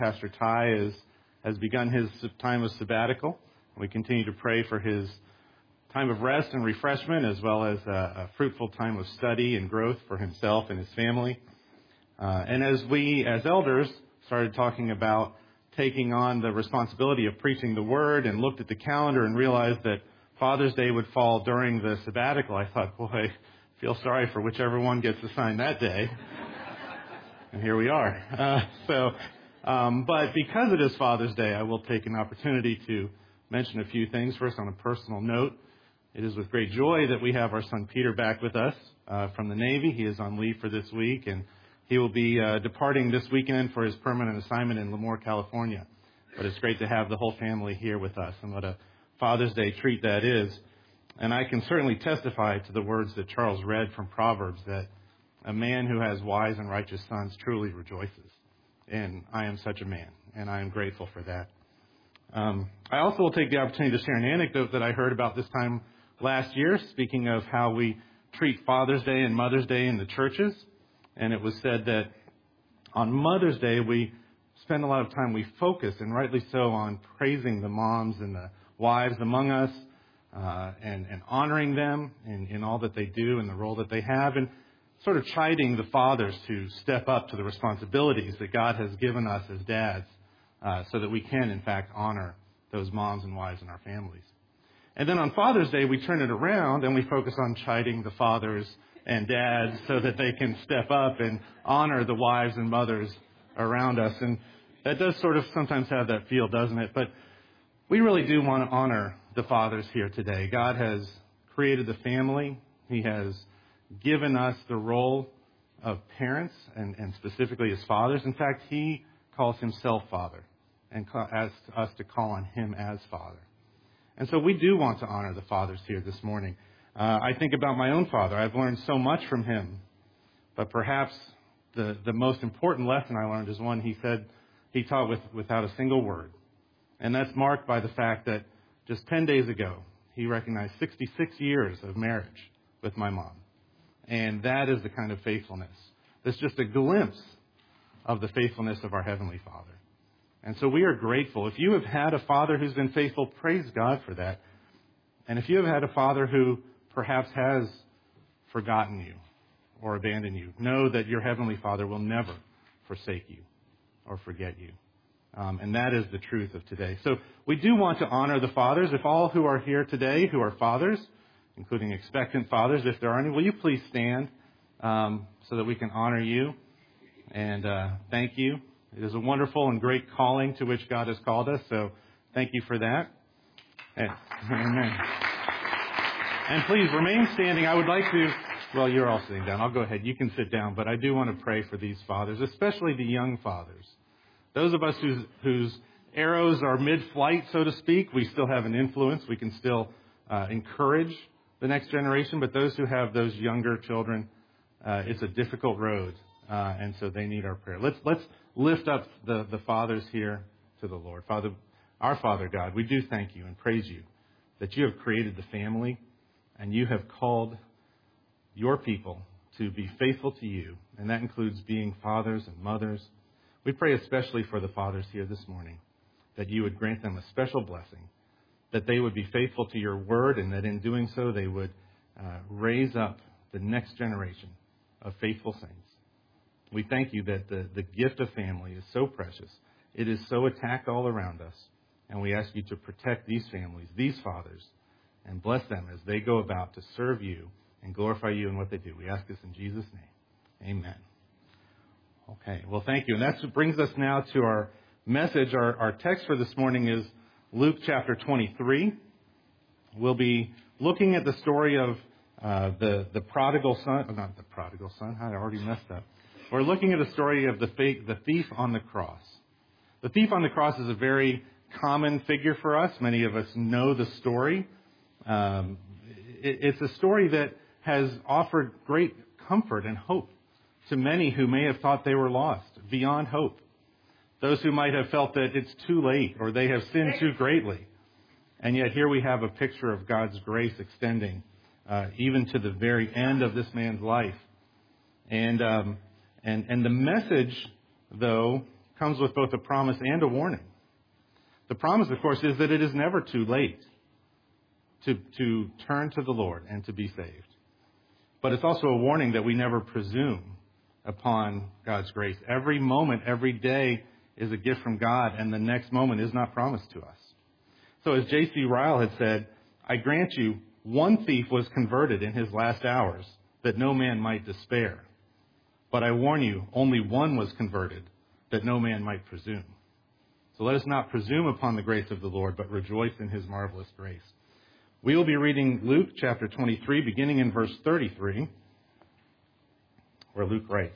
Pastor Ty has begun his time of sabbatical. We continue to pray for his time of rest and refreshment, as well as a fruitful time of study and growth for himself and his family. And as we, as elders, started talking about taking on the responsibility of preaching the Word and looked at the calendar and realized that Father's Day would fall during the sabbatical, I thought, boy, I feel sorry for whichever one gets assigned that day. And here we are. But because it is Father's Day, I will take an opportunity to mention a few things. First, on a personal note, it is with great joy that we have our son Peter back with us from the Navy. He is on leave for this week, and he will be departing this weekend for his permanent assignment in Lemoore, California. But it's great to have the whole family here with us, and what a Father's Day treat that is. And I can certainly testify to the words that Charles read from Proverbs, that a man who has wise and righteous sons truly rejoices. And I am such a man, and I am grateful for that. I also will take the opportunity to share an anecdote that I heard about this time last year, speaking of how we treat Father's Day and Mother's Day in the churches. And it was said that on Mother's Day, we spend a lot of time, we focus, and rightly so, on praising the moms and the wives among us, and honoring them in all that they do and the role that they have, and sort of chiding the fathers to step up to the responsibilities that God has given us as dads, so that we can, in fact, honor those moms and wives in our families. And then on Father's Day, we turn it around and we focus on chiding the fathers and dads so that they can step up and honor the wives and mothers around us. And that does sort of sometimes have that feel, doesn't it? But we really do want to honor the fathers here today. God has created the family. He has given us the role of parents and specifically as fathers. In fact, He calls Himself Father and asks us to call on Him as Father. And so we do want to honor the fathers here this morning. I think about my own father. I've learned so much from him. But perhaps the most important lesson I learned is one he taught without a single word. And that's marked by the fact that just 10 days ago, he recognized 66 years of marriage with my mom. And that is the kind of faithfulness. That's just a glimpse of the faithfulness of our Heavenly Father. And so we are grateful. If you have had a father who's been faithful, praise God for that. And if you have had a father who perhaps has forgotten you or abandoned you, know that your Heavenly Father will never forsake you or forget you. And that is the truth of today. So we do want to honor the fathers. If all who are here today who are fathers, including expectant fathers, if there are any, will you please stand so that we can honor you and thank you. It is a wonderful and great calling to which God has called us, so thank you for that. Amen. And please remain standing. I would like to, well, you're all sitting down. I'll go ahead. You can sit down, but I do want to pray for these fathers, especially the young fathers. Those of us whose arrows are mid-flight, so to speak, we still have an influence. We can still encourage the next generation, but those who have those younger children, it's a difficult road. And so they need our prayer. Let's lift up the fathers here to the Lord. Father, our Father God, we do thank you and praise you that you have created the family and you have called your people to be faithful to you. And that includes being fathers and mothers. We pray especially for the fathers here this morning, that you would grant them a special blessing, that they would be faithful to your word, and that in doing so they would raise up the next generation of faithful saints. We thank you that the gift of family is so precious. It is so attacked all around us. And we ask you to protect these families, these fathers, and bless them as they go about to serve you and glorify you in what they do. We ask this in Jesus' name. Amen. Okay, well, thank you. And that brings us now to our message. Our text for this morning is Luke chapter 23. We'll be looking at the story of the prodigal son. Not the prodigal son. I already messed up. We're looking at a story of the thief on the cross. The thief on the cross is a very common figure for us. Many of us know the story. It's a story that has offered great comfort and hope to many who may have thought they were lost, beyond hope. Those who might have felt that it's too late or they have sinned too greatly. And yet here we have a picture of God's grace extending even to the very end of this man's life. And the message, though, comes with both a promise and a warning. The promise, of course, is that it is never too late to turn to the Lord and to be saved. But it's also a warning that we never presume upon God's grace. Every moment, every day is a gift from God, and the next moment is not promised to us. So as J.C. Ryle had said, I grant you, one thief was converted in his last hours, that no man might despair. But I warn you, only one was converted, that no man might presume. So let us not presume upon the grace of the Lord, but rejoice in his marvelous grace. We will be reading Luke chapter 23, beginning in verse 33, where Luke writes,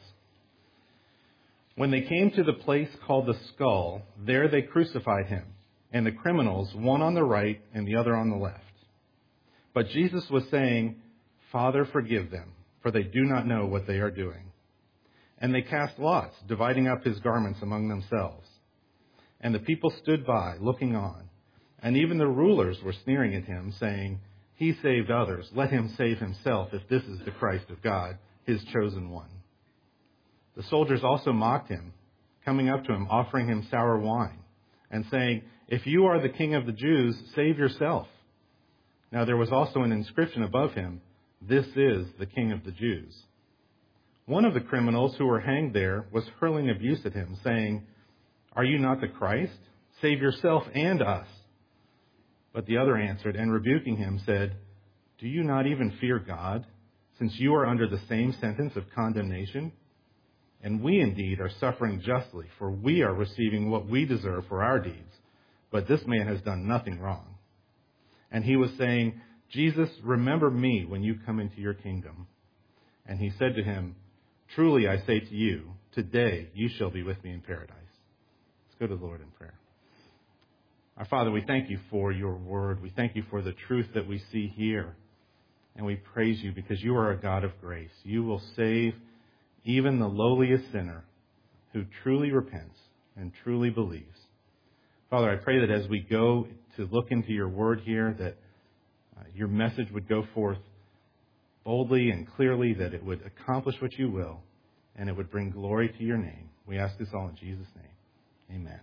When they came to the place called the Skull, there they crucified him, and the criminals, one on the right and the other on the left. But Jesus was saying, Father, forgive them, for they do not know what they are doing. And they cast lots, dividing up his garments among themselves. And the people stood by, looking on. And even the rulers were sneering at him, saying, He saved others. Let him save himself, if this is the Christ of God, his chosen one. The soldiers also mocked him, coming up to him, offering him sour wine, and saying, If you are the king of the Jews, save yourself. Now there was also an inscription above him, This is the King of the Jews. One of the criminals who were hanged there was hurling abuse at him, saying, Are you not the Christ? Save yourself and us. But the other answered, and rebuking him, said, Do you not even fear God, since you are under the same sentence of condemnation? And we indeed are suffering justly, for we are receiving what we deserve for our deeds. But this man has done nothing wrong. And he was saying, Jesus, remember me when you come into your kingdom. And he said to him, Truly I say to you, today you shall be with me in paradise. Let's go to the Lord in prayer. Our Father, we thank you for your word. We thank you for the truth that we see here. And we praise you because you are a God of grace. You will save even the lowliest sinner who truly repents and truly believes. Father, I pray that as we go to look into your word here, that your message would go forth boldly and clearly, that it would accomplish what you will, and it would bring glory to your name. We ask this all in Jesus' name. Amen.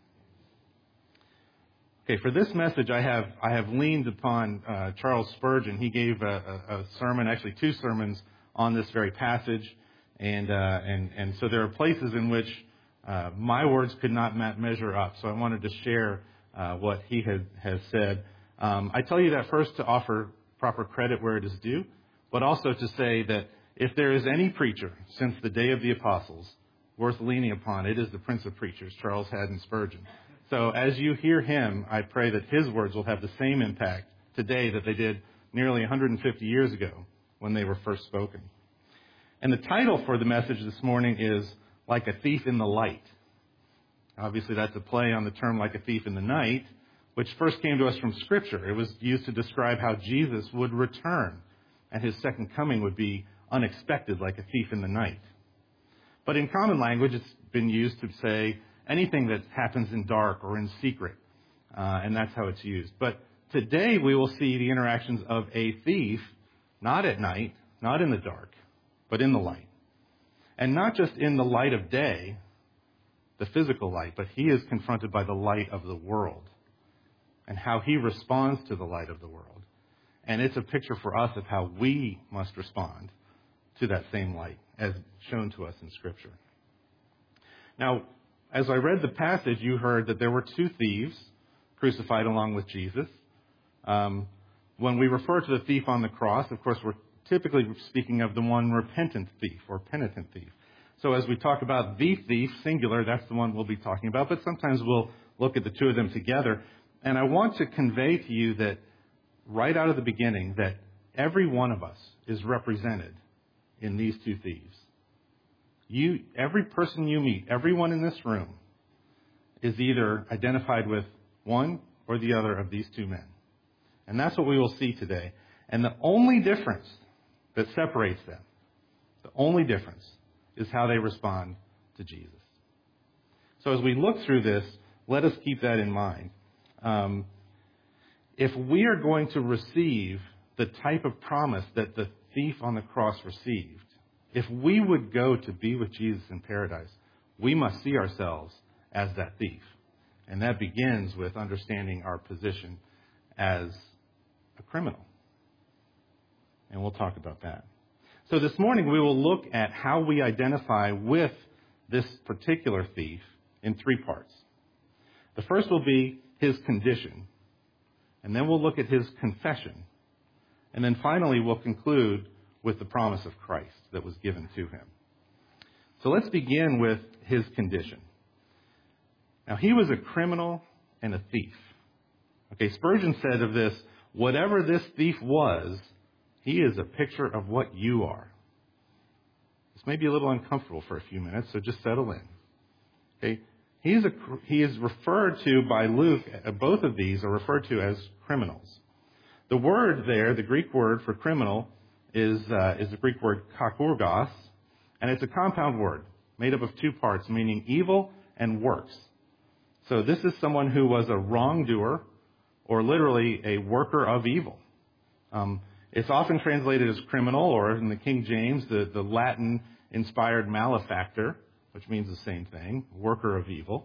Okay, for this message, I have leaned upon Charles Spurgeon. He gave a sermon, actually two sermons, on this very passage, and so there are places in which my words could not measure up. So I wanted to share what he has said. I tell you that first to offer proper credit where it is due, but also to say that if there is any preacher since the day of the apostles worth leaning upon, it is the Prince of Preachers, Charles Haddon Spurgeon. So as you hear him, I pray that his words will have the same impact today that they did nearly 150 years ago when they were first spoken. And the title for the message this morning is Like a Thief in the Light. Obviously, that's a play on the term like a thief in the night, which first came to us from Scripture. It was used to describe how Jesus would return, and his second coming would be unexpected like a thief in the night. But in common language, it's been used to say anything that happens in dark or in secret, and that's how it's used. But today we will see the interactions of a thief, not at night, not in the dark, but in the light. And not just in the light of day, the physical light, but he is confronted by the light of the world and how he responds to the light of the world. And it's a picture for us of how we must respond to that same light as shown to us in Scripture. Now, as I read the passage, you heard that there were two thieves crucified along with Jesus. When we refer to the thief on the cross, of course, we're typically speaking of the one repentant thief or penitent thief. So as we talk about the thief, singular, that's the one we'll be talking about, but sometimes we'll look at the two of them together. And I want to convey to you that right out of the beginning, that every one of us is represented in these two thieves. Every person you meet, everyone in this room, is either identified with one or the other of these two men. And that's what we will see today. And the only difference that separates them, the only difference, is how they respond to Jesus. So as we look through this, let us keep that in mind. If we are going to receive the type of promise that the thief on the cross received, if we would go to be with Jesus in paradise, we must see ourselves as that thief. And that begins with understanding our position as a criminal. And we'll talk about that. So this morning we will look at how we identify with this particular thief in three parts. The first will be his condition. And then we'll look at his confession. And then finally we'll conclude with the promise of Christ that was given to him. So let's begin with his condition. Now, he was a criminal and a thief. Okay, Spurgeon said of this, whatever this thief was, he is a picture of what you are. This may be a little uncomfortable for a few minutes, so just settle in. Okay, he is referred to by Luke, both of these are referred to as criminals. The word there, the Greek word for criminal, is the Greek word kakurgos, and it's a compound word made up of two parts, meaning evil and works. So this is someone who was a wrongdoer, or literally a worker of evil. It's often translated as criminal, or in the King James, the Latin-inspired malefactor, which means the same thing, worker of evil.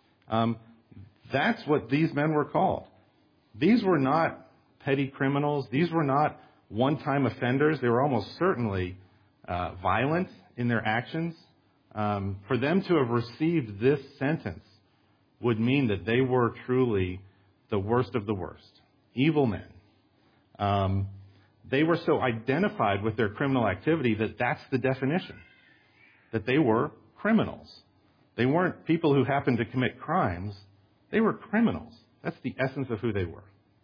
That's what these men were called. These were not petty criminals. These were not one-time offenders. They were almost certainly violent in their actions. For them to have received this sentence would mean that they were truly the worst of the worst. Evil men. They were so identified with their criminal activity that that's the definition. That they were criminals. They weren't people who happened to commit crimes. They were criminals. That's the essence of who they were.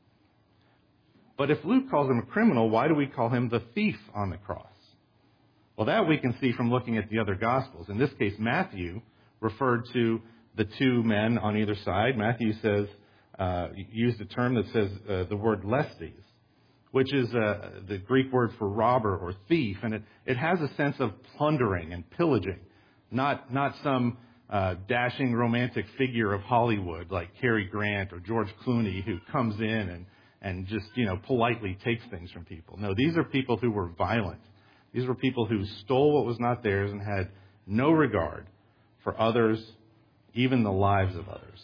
But if Luke calls him a criminal, why do we call him the thief on the cross? Well, that we can see from looking at the other Gospels. In this case, Matthew referred to the two men on either side. Matthew says, used a term that says the word lestes, which is the Greek word for robber or thief, and it has a sense of plundering and pillaging, not some dashing romantic figure of Hollywood like Cary Grant or George Clooney who comes in and just, politely takes things from people. No, these are people who were violent. These were people who stole what was not theirs and had no regard for others, even the lives of others.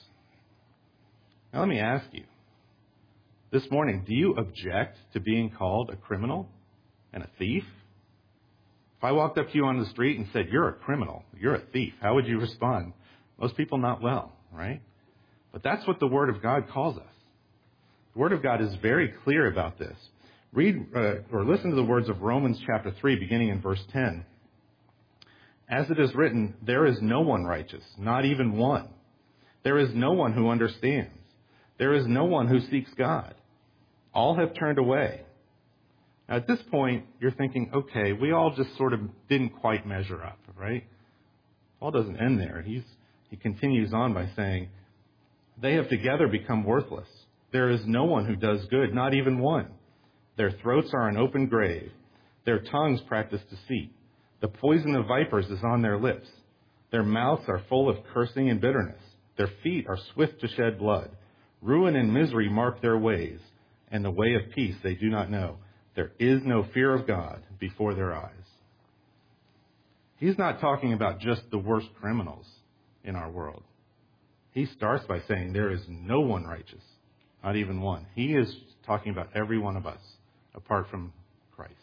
Now let me ask you, this morning, do you object to being called a criminal and a thief? If I walked up to you on the street and said, you're a criminal, you're a thief, how would you respond? Most people not well, right? But that's what the Word of God calls us. The Word of God is very clear about this. Read or listen to the words of Romans chapter 3, beginning in verse 10. As it is written, there is no one righteous, not even one. There is no one who understands. There is no one who seeks God. All have turned away. Now, at this point, you're thinking, okay, we all just sort of didn't quite measure up, right? Paul doesn't end there. He continues on by saying, they have together become worthless. There is no one who does good, not even one. Their throats are an open grave. Their tongues practice deceit. The poison of vipers is on their lips. Their mouths are full of cursing and bitterness. Their feet are swift to shed blood. Ruin and misery mark their ways, and the way of peace they do not know. There is no fear of God before their eyes. He's not talking about just the worst criminals in our world. He starts by saying there is no one righteous, not even one. He is talking about every one of us, apart from Christ.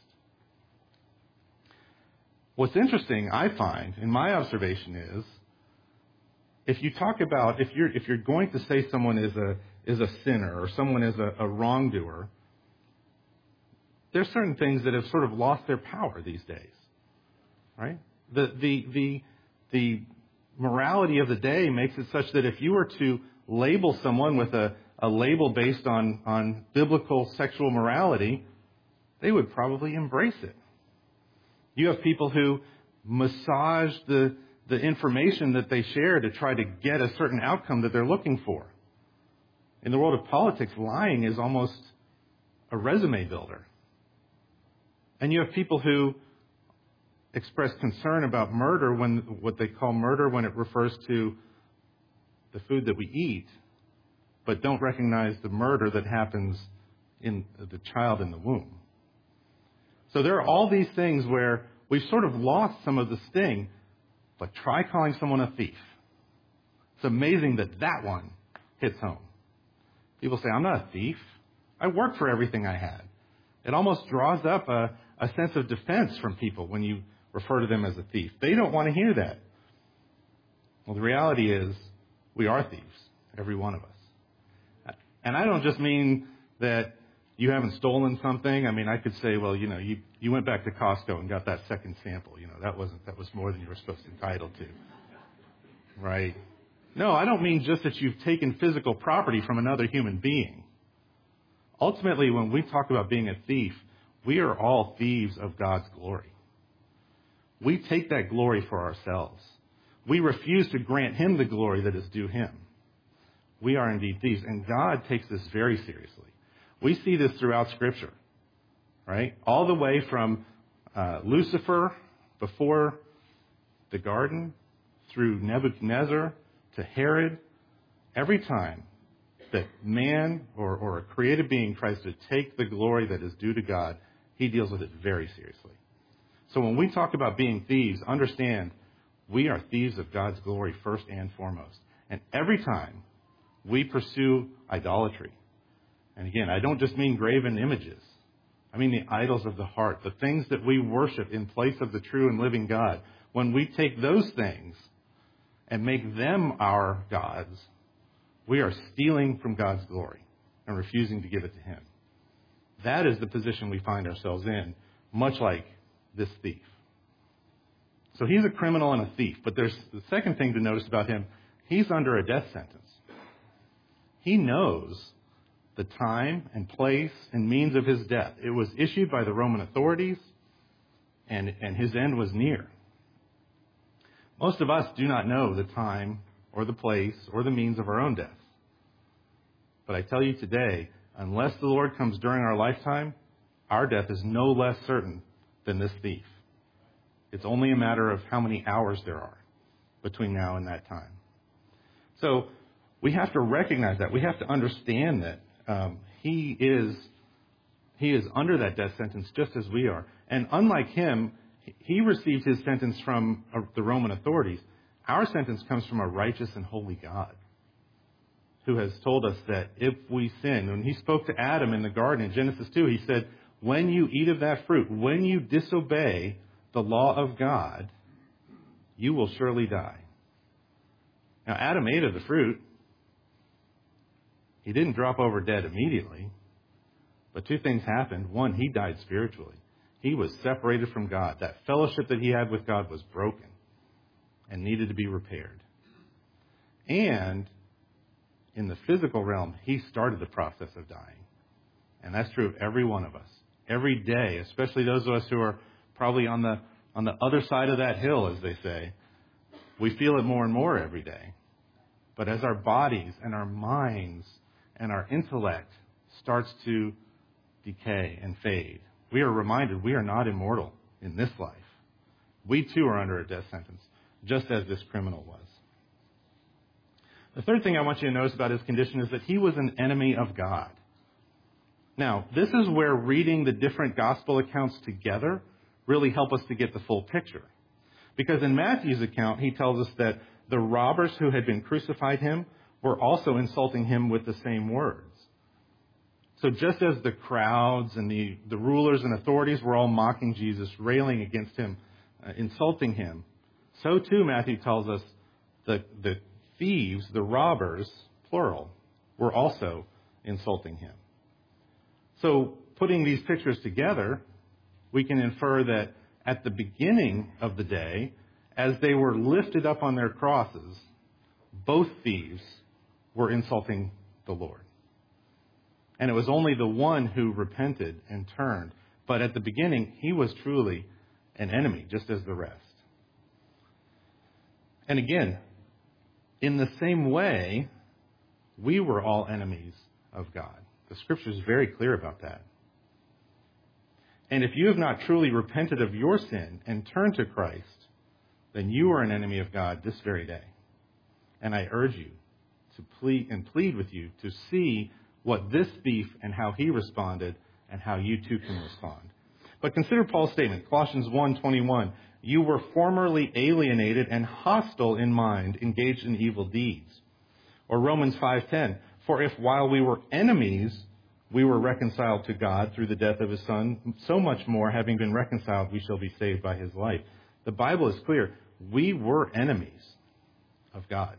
What's interesting, I find, in my observation is, if you talk about, if you're going to say someone is a sinner or someone is a wrongdoer, there's certain things that have sort of lost their power these days, right? The morality of the day makes it such that if you were to label someone with a label based on biblical sexual morality, they would probably embrace it. You have people who massage the information that they share to try to get a certain outcome that they're looking for. In the world of politics, lying is almost a resume builder. And you have people who express concern about murder, when what they call murder when it refers to the food that we eat, but don't recognize the murder that happens in the child in the womb. So there are all these things where we've sort of lost some of the sting, but try calling someone a thief. It's amazing that that one hits home. People say, I'm not a thief. I worked for everything I had. It almost draws up a sense of defense from people when you refer to them as a thief. They don't want to hear that. Well, the reality is we are thieves, every one of us. And I don't just mean that you haven't stolen something. I mean, I could say, well, you went back to Costco and got that second sample. That was more than you were supposed to be entitled to. Right? No, I don't mean just that you've taken physical property from another human being. Ultimately, when we talk about being a thief, we are all thieves of God's glory. We take that glory for ourselves. We refuse to grant Him the glory that is due Him. We are indeed thieves, and God takes this very seriously. We see this throughout Scripture, right? All the way from Lucifer before the garden, through Nebuchadnezzar to Herod. Every time that man or a created being tries to take the glory that is due to God, He deals with it very seriously. So when we talk about being thieves, understand we are thieves of God's glory first and foremost. And every time we pursue idolatry, and again, I don't just mean graven images. I mean the idols of the heart, the things that we worship in place of the true and living God. When we take those things and make them our gods, we are stealing from God's glory and refusing to give it to Him. That is the position we find ourselves in, much like this thief. So he's a criminal and a thief, but there's the second thing to notice about him. He's under a death sentence. He knows the time and place and means of his death. It was issued by the Roman authorities, and his end was near. Most of us do not know the time or the place or the means of our own death. But I tell you today, unless the Lord comes during our lifetime, our death is no less certain than this thief. It's only a matter of how many hours there are between now and that time. So we have to recognize that. We have to understand that he is under that death sentence just as we are. And unlike him, he received his sentence from the Roman authorities. Our sentence comes from a righteous and holy God who has told us that if we sin, when he spoke to Adam in the garden in Genesis 2, he said, when you eat of that fruit, when you disobey the law of God, you will surely die. Now, Adam ate of the fruit. He didn't drop over dead immediately. But two things happened. One, he died spiritually. He was separated from God. That fellowship that he had with God was broken and needed to be repaired. And in the physical realm, he started the process of dying. And that's true of every one of us. Every day, especially those of us who are probably on the other side of that hill, as they say, we feel it more and more every day. But as our bodies and our minds and our intellect starts to decay and fade, we are reminded we are not immortal in this life. We too are under a death sentence, just as this criminal was. The third thing I want you to notice about his condition is that he was an enemy of God. Now, this is where reading the different gospel accounts together really help us to get the full picture. Because in Matthew's account, he tells us that the robbers who had been crucified him were also insulting him with the same words. So just as the crowds and the rulers and authorities were all mocking Jesus, railing against him, insulting him, so too Matthew tells us the thieves, the robbers, plural, were also insulting him. So putting these pictures together, we can infer that at the beginning of the day, as they were lifted up on their crosses, both thieves were insulting the Lord. And it was only the one who repented and turned. But at the beginning, he was truly an enemy, just as the rest. And again, in the same way, we were all enemies of God. The Scripture is very clear about that. And if you have not truly repented of your sin and turned to Christ, then you are an enemy of God this very day. And I urge you to plead with you to see what this thief and how he responded and how you too can respond. But consider Paul's statement, Colossians 1:21. You were formerly alienated and hostile in mind, engaged in evil deeds. Or Romans 5:10, for if while we were enemies, we were reconciled to God through the death of his Son, so much more, having been reconciled, we shall be saved by his life. The Bible is clear. We were enemies of God.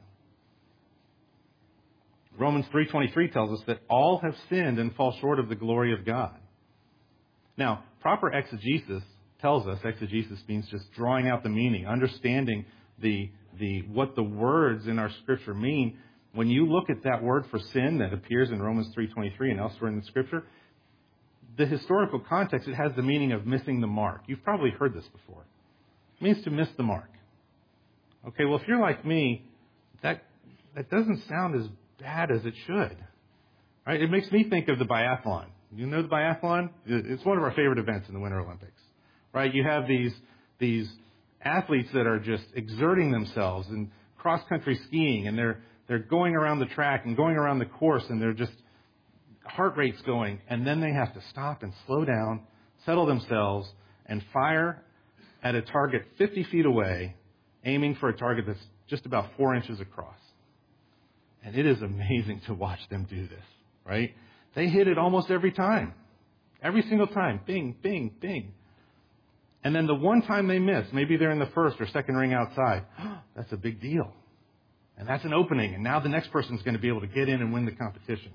Romans 3:23 tells us that all have sinned and fall short of the glory of God. Now, proper exegesis tells us, exegesis means just drawing out the meaning, understanding what the words in our Scripture mean. When you look at that word for sin that appears in Romans 3:23 and elsewhere in the Scripture, the historical context, it has the meaning of missing the mark. You've probably heard this before. It means to miss the mark. Okay, well, if you're like me, that doesn't sound as bad as it should. Right? It makes me think of the biathlon. You know the biathlon? It's one of our favorite events in the Winter Olympics. Right? You have these athletes that are just exerting themselves in cross-country skiing, and they're going around the track and going around the course, and they're just heart rate's going, and then they have to stop and slow down, settle themselves, and fire at a target 50 feet away, aiming for a target that's just about 4 inches across. And it is amazing to watch them do this, right? They hit it almost every time. Every single time. Bing, bing, bing. And then the one time they miss, maybe they're in the first or second ring outside. That's a big deal. And that's an opening. And now the next person's going to be able to get in and win the competition.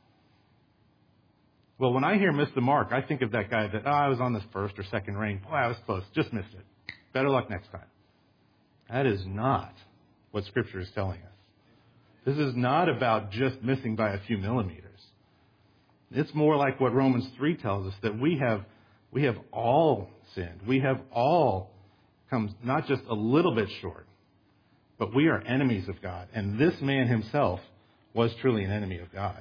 Well, when I hear miss the mark, I think of that guy that, I was on this first or second ring. Boy, I was close. Just missed it. Better luck next time. That is not what Scripture is telling us. This is not about just missing by a few millimeters. It's more like what Romans 3 tells us, that we have all sinned. We have all come not just a little bit short, but we are enemies of God. And this man himself was truly an enemy of God.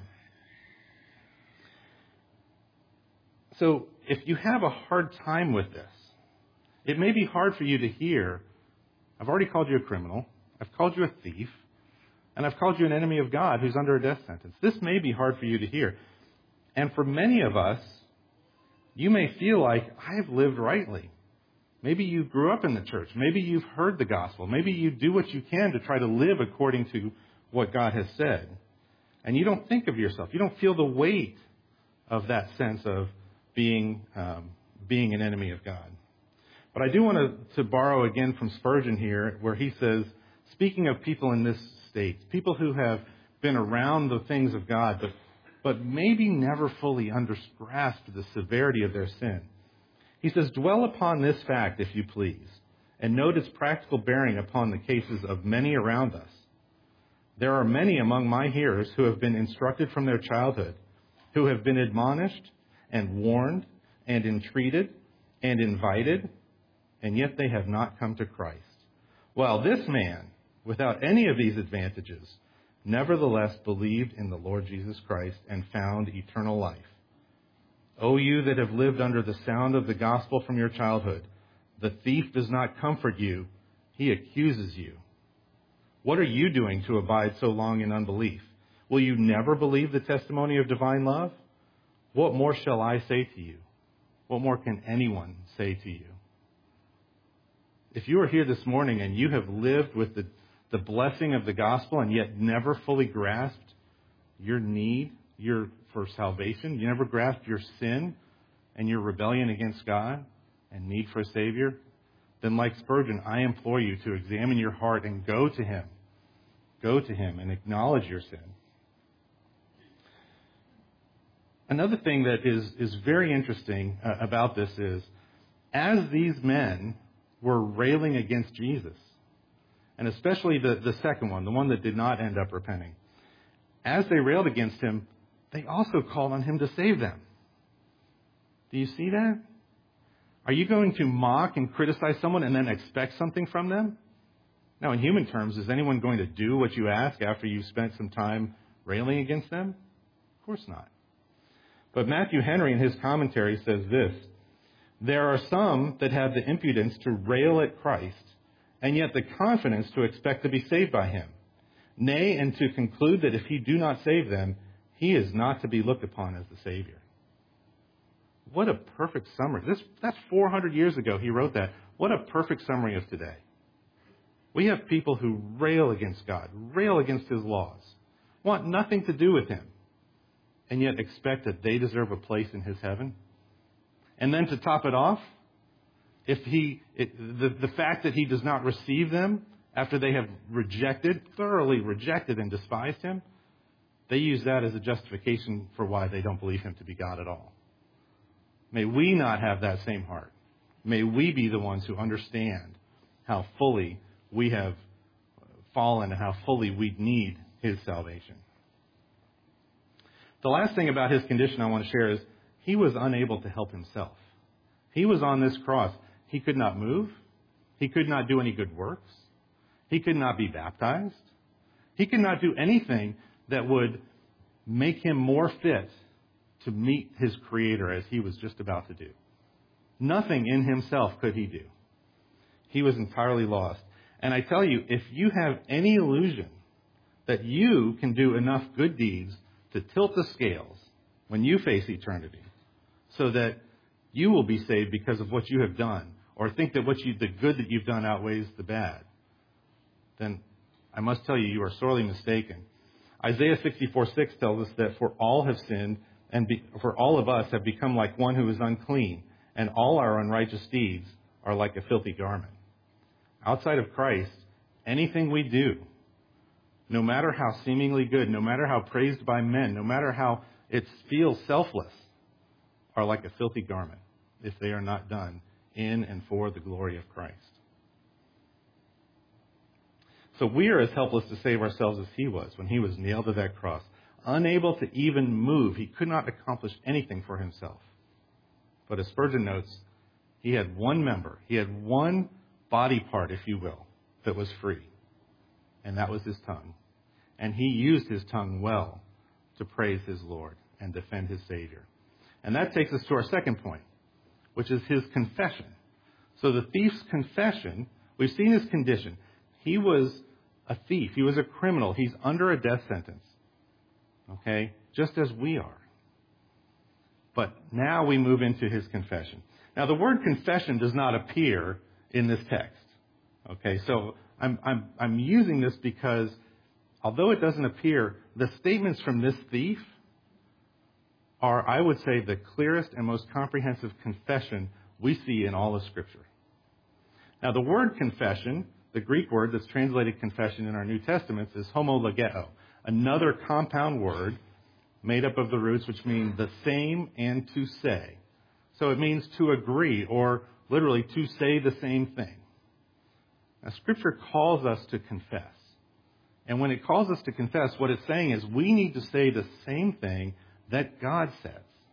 So if you have a hard time with this, it may be hard for you to hear, I've already called you a criminal, I've called you a thief, and I've called you an enemy of God who's under a death sentence. This may be hard for you to hear. And for many of us, you may feel like, I have lived rightly. Maybe you grew up in the church. Maybe you've heard the gospel. Maybe you do what you can to try to live according to what God has said. And you don't think of yourself. You don't feel the weight of that sense of being an enemy of God. But I do want to borrow again from Spurgeon here, where he says, speaking of people in this state, people who have been around the things of God, but maybe never fully grasped the severity of their sin. He says, dwell upon this fact, if you please, and note its practical bearing upon the cases of many around us. There are many among my hearers who have been instructed from their childhood, who have been admonished and warned and entreated and invited, and yet they have not come to Christ. While this man, without any of these advantages, nevertheless believed in the Lord Jesus Christ and found eternal life. O you that have lived under the sound of the gospel from your childhood, the thief does not comfort you, he accuses you. What are you doing to abide so long in unbelief? Will you never believe the testimony of divine love? What more shall I say to you? What more can anyone say to you? If you are here this morning and you have lived with the blessing of the gospel and yet never fully grasped your need for salvation, you never grasped your sin and your rebellion against God and need for a Savior, then like Spurgeon, I implore you to examine your heart and go to Him. Go to Him and acknowledge your sin. Another thing that is very interesting about this is, as these men were railing against Jesus, and especially the second one, the one that did not end up repenting, as they railed against him, they also called on him to save them. Do you see that? Are you going to mock and criticize someone and then expect something from them? Now, in human terms, is anyone going to do what you ask after you've spent some time railing against them? Of course not. But Matthew Henry, in his commentary, says this: there are some that have the impudence to rail at Christ, and yet the confidence to expect to be saved by him. Nay, and to conclude that if he do not save them, he is not to be looked upon as the Savior. What a perfect summary. That's 400 years ago he wrote that. What a perfect summary of today. We have people who rail against God, rail against his laws, want nothing to do with him, and yet expect that they deserve a place in his heaven. And then to top it off, the fact that he does not receive them after they have thoroughly rejected and despised him, they use that as a justification for why they don't believe him to be God at all. May we not have that same heart. May we be the ones who understand how fully we have fallen and how fully we need his salvation. The last thing about his condition I want to share is he was unable to help himself. He was on this cross. He could not move. He could not do any good works. He could not be baptized. He could not do anything that would make him more fit to meet his Creator as he was just about to do. Nothing in himself could he do. He was entirely lost. And I tell you, if you have any illusion that you can do enough good deeds to tilt the scales when you face eternity so that you will be saved because of what you have done, or think that the good that you've done outweighs the bad, then I must tell you, you are sorely mistaken. Isaiah 64:6 tells us that for all have sinned, and for all of us have become like one who is unclean, and all our unrighteous deeds are like a filthy garment. Outside of Christ, anything we do, no matter how seemingly good, no matter how praised by men, no matter how it feels selfless, are like a filthy garment if they are not done in and for the glory of Christ. So we are as helpless to save ourselves as he was when he was nailed to that cross. Unable to even move. He could not accomplish anything for himself. But as Spurgeon notes, he had one member. He had one body part, if you will, that was free. And that was his tongue. And he used his tongue well to praise his Lord and defend his Savior. And that takes us to our second point, which is his confession. So the thief's confession, we've seen his condition. He was a thief. He was a criminal. He's under a death sentence. Okay? Just as we are. But now we move into his confession. Now the word confession does not appear in this text. Okay? So I'm using this because although it doesn't appear, the statements from this thief are, I would say, the clearest and most comprehensive confession we see in all of Scripture. Now the word confession, the Greek word that's translated confession in our New Testaments, is homologeo, another compound word made up of the roots which mean the same and to say. So it means to agree, or literally to say the same thing. Now Scripture calls us to confess. And when it calls us to confess, what it's saying is we need to say the same thing that God says.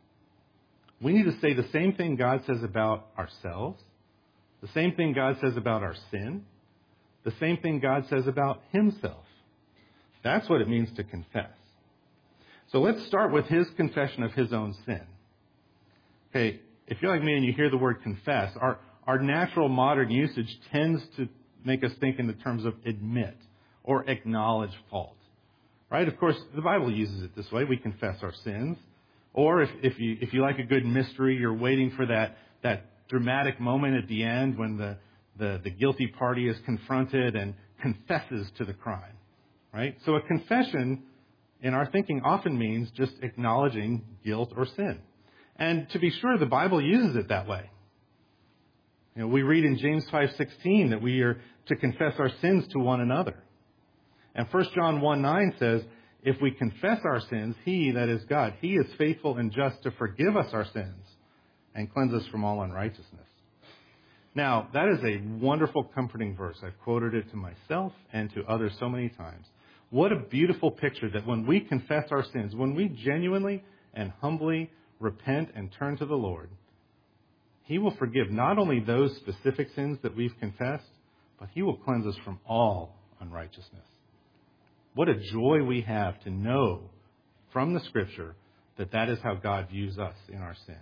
We need to say the same thing God says about ourselves, the same thing God says about our sin, the same thing God says about himself. That's what it means to confess. So let's start with his confession of his own sin. Okay, if you're like me and you hear the word confess, our natural modern usage tends to make us think in the terms of admit or acknowledge fault. Right? Of course, the Bible uses it this way. We confess our sins. Or if you like a good mystery, you're waiting for that dramatic moment at the end when the guilty party is confronted and confesses to the crime. Right? So a confession in our thinking often means just acknowledging guilt or sin. And to be sure, the Bible uses it that way. You know, we read in James 5:16 that we are to confess our sins to one another. And 1 John 1:9 says, if we confess our sins, he, that is God, he is faithful and just to forgive us our sins and cleanse us from all unrighteousness. Now, that is a wonderful, comforting verse. I've quoted it to myself and to others so many times. What a beautiful picture that when we confess our sins, when we genuinely and humbly repent and turn to the Lord, he will forgive not only those specific sins that we've confessed, but he will cleanse us from all unrighteousness. What a joy we have to know from the Scripture that is how God views us in our sin.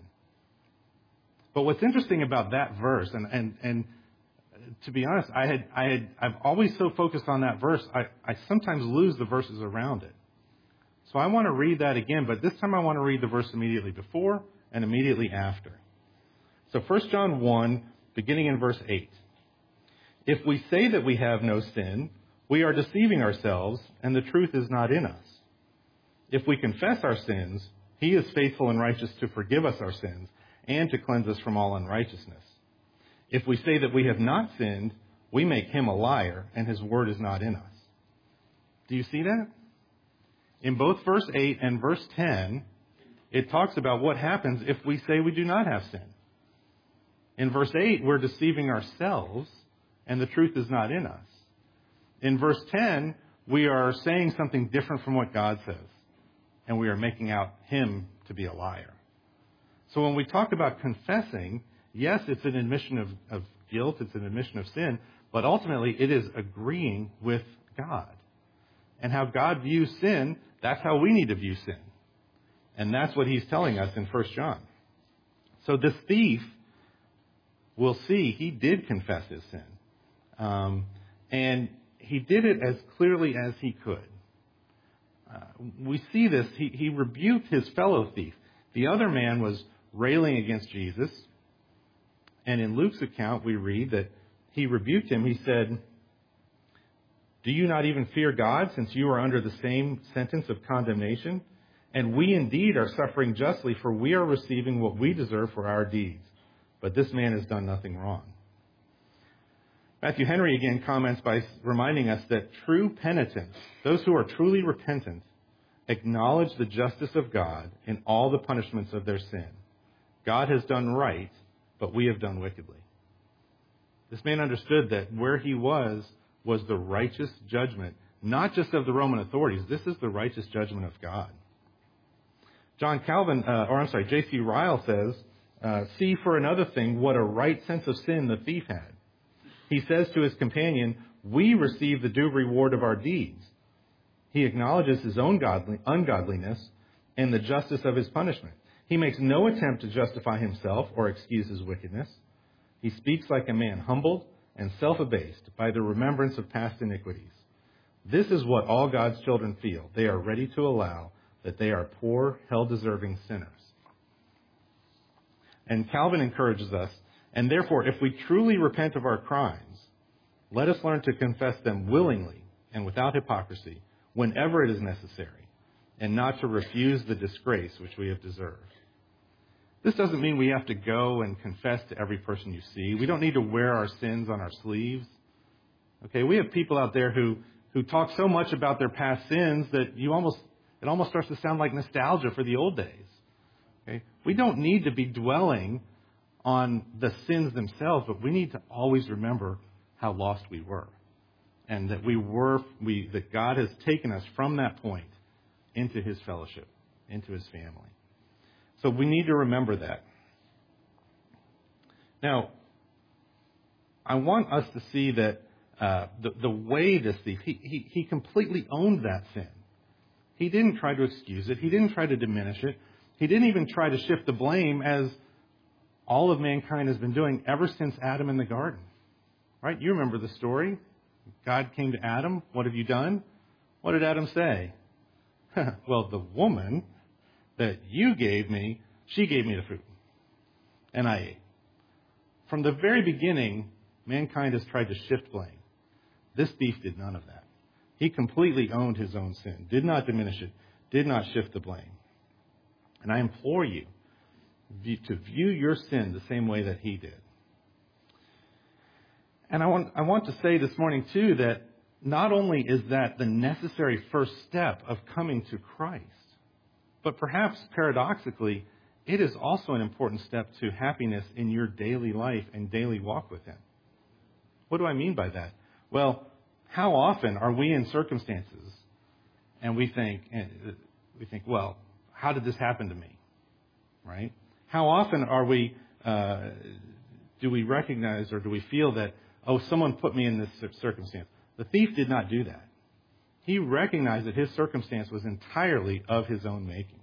But what's interesting about that verse, and to be honest, I've always so focused on that verse, I sometimes lose the verses around it. So I want to read that again, but this time I want to read the verse immediately before and immediately after. So 1 John 1, beginning in verse 8. If we say that we have no sin, we are deceiving ourselves, and the truth is not in us. If we confess our sins, he is faithful and righteous to forgive us our sins and to cleanse us from all unrighteousness. If we say that we have not sinned, we make him a liar, and his word is not in us. Do you see that? In both verse 8 and verse 10, it talks about what happens if we say we do not have sin. In verse 8, we're deceiving ourselves, and the truth is not in us. In verse 10, we are saying something different from what God says, and we are making out him to be a liar. So when we talk about confessing, yes, it's an admission of guilt, it's an admission of sin, but ultimately it is agreeing with God. And how God views sin, that's how we need to view sin. And that's what he's telling us in 1 John. So this thief, we'll see, he did confess his sin. And he did it as clearly as he could. We see this, he rebuked his fellow thief. The other man was railing against Jesus. And in Luke's account, we read that he rebuked him. He said, "Do you not even fear God, since you are under the same sentence of condemnation? And we indeed are suffering justly, for we are receiving what we deserve for our deeds. But this man has done nothing wrong." Matthew Henry again comments by reminding us that true penitents, those who are truly repentant, acknowledge the justice of God in all the punishments of their sin. God has done right, but we have done wickedly. This man understood that where he was the righteous judgment, not just of the Roman authorities. This is the righteous judgment of God. J.C. Ryle says, "See for another thing what a right sense of sin the thief had. He says to his companion, 'We receive the due reward of our deeds.' He acknowledges his own ungodliness and the justice of his punishment. He makes no attempt to justify himself or excuse his wickedness. He speaks like a man humbled and self-abased by the remembrance of past iniquities. This is what all God's children feel. They are ready to allow that they are poor, hell-deserving sinners." And Calvin encourages us, "And therefore, if we truly repent of our crimes, let us learn to confess them willingly and without hypocrisy whenever it is necessary, and not to refuse the disgrace which we have deserved." This doesn't mean we have to go and confess to every person you see. We don't need to wear our sins on our sleeves. Okay, we have people out there who talk so much about their past sins that it almost starts to sound like nostalgia for the old days. Okay, we don't need to be dwelling on the sins themselves, but we need to always remember how lost we were, and that that God has taken us from that point into his fellowship, into his family. So we need to remember that. Now, I want us to see that the way this thief, he completely owned that sin. He didn't try to excuse it. He didn't try to diminish it. He didn't even try to shift the blame, as all of mankind has been doing ever since Adam in the garden. Right? You remember the story. God came to Adam. "What have you done?" What did Adam say? "Well, the woman that you gave me, she gave me the fruit, and I ate." From the very beginning, mankind has tried to shift blame. This thief did none of that. He completely owned his own sin, did not diminish it, did not shift the blame. And I implore you to view your sin the same way that he did. And I want to say this morning, too, that not only is that the necessary first step of coming to Christ, but perhaps paradoxically, it is also an important step to happiness in your daily life and daily walk with him. What do I mean by that? Well, how often are we in circumstances and we think, well, how did this happen to me? Right? How often do we recognize, or do we feel that, someone put me in this circumstance? The thief did not do that. He recognized that his circumstance was entirely of his own making.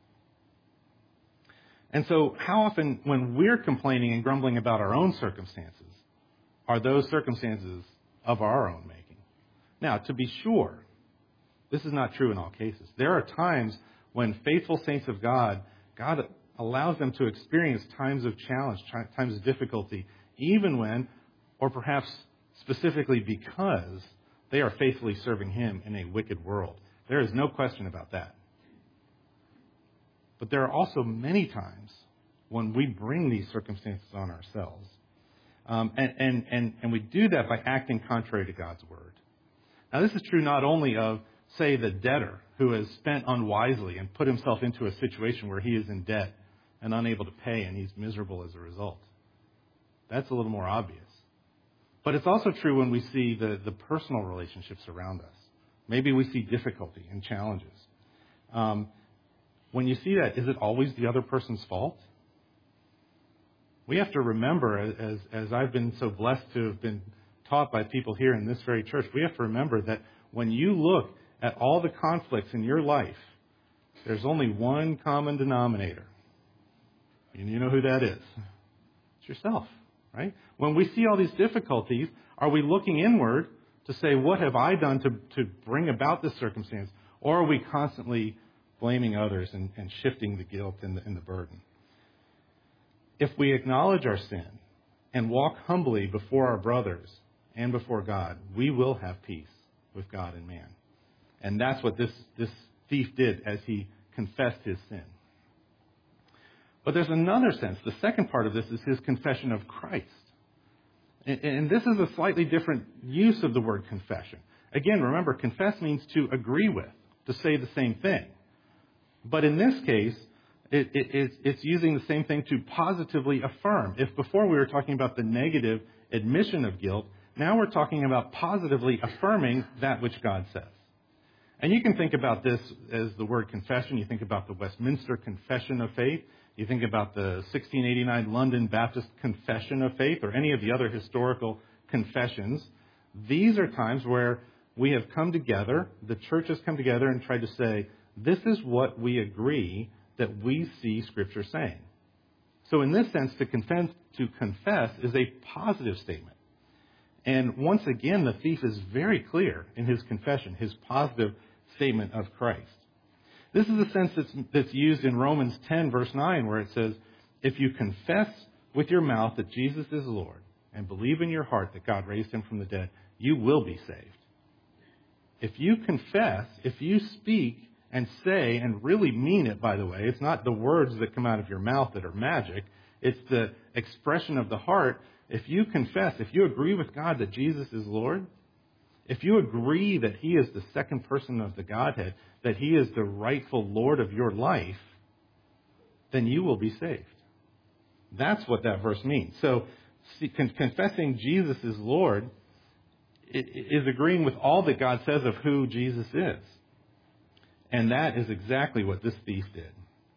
And so how often when we're complaining and grumbling about our own circumstances, are those circumstances of our own making? Now, to be sure, this is not true in all cases. There are times when faithful saints of God allows them to experience times of challenge, times of difficulty even when, or perhaps specifically because, they are faithfully serving Him in a wicked world. There is no question about that. But there are also many times when we bring these circumstances on ourselves. And we do that by acting contrary to God's Word. Now, this is true not only of, say, the debtor who has spent unwisely and put himself into a situation where he is in debt and unable to pay, and he's miserable as a result. That's a little more obvious. But it's also true when we see the personal relationships around us. Maybe we see difficulty and challenges. When you see that, is it always the other person's fault? We have to remember, as I've been so blessed to have been taught by people here in this very church, we have to remember that when you look at all the conflicts in your life, there's only one common denominator. And you know who that is? It's yourself, right? When we see all these difficulties, are we looking inward to say, what have I done to bring about this circumstance? Or are we constantly blaming others and shifting the guilt and the burden? If we acknowledge our sin and walk humbly before our brothers and before God, we will have peace with God and man. And that's what this thief did as he confessed his sin. But there's another sense. The second part of this is his confession of Christ. And this is a slightly different use of the word confession. Again, remember, confess means to agree with, to say the same thing. But in this case, it's using the same thing to positively affirm. If before we were talking about the negative admission of guilt, now we're talking about positively affirming that which God says. And you can think about this as the word confession. You think about the Westminster Confession of Faith. You think about the 1689 London Baptist Confession of Faith, or any of the other historical confessions. These are times where we have come together, the church has come together and tried to say, this is what we agree that we see Scripture saying. So in this sense, to confess is a positive statement. And once again, the thief is very clear in his confession, his positive statement of Christ. This is a sense that's used in Romans 10, verse 9, where it says, if you confess with your mouth that Jesus is Lord and believe in your heart that God raised him from the dead, you will be saved. If you confess, if you speak and say, and really mean it, by the way, it's not the words that come out of your mouth that are magic, it's the expression of the heart. If you confess, if you agree with God that Jesus is Lord, if you agree that he is the second person of the Godhead, that he is the rightful Lord of your life, then you will be saved. That's what that verse means. So confessing Jesus is Lord is agreeing with all that God says of who Jesus is. And that is exactly what this thief did.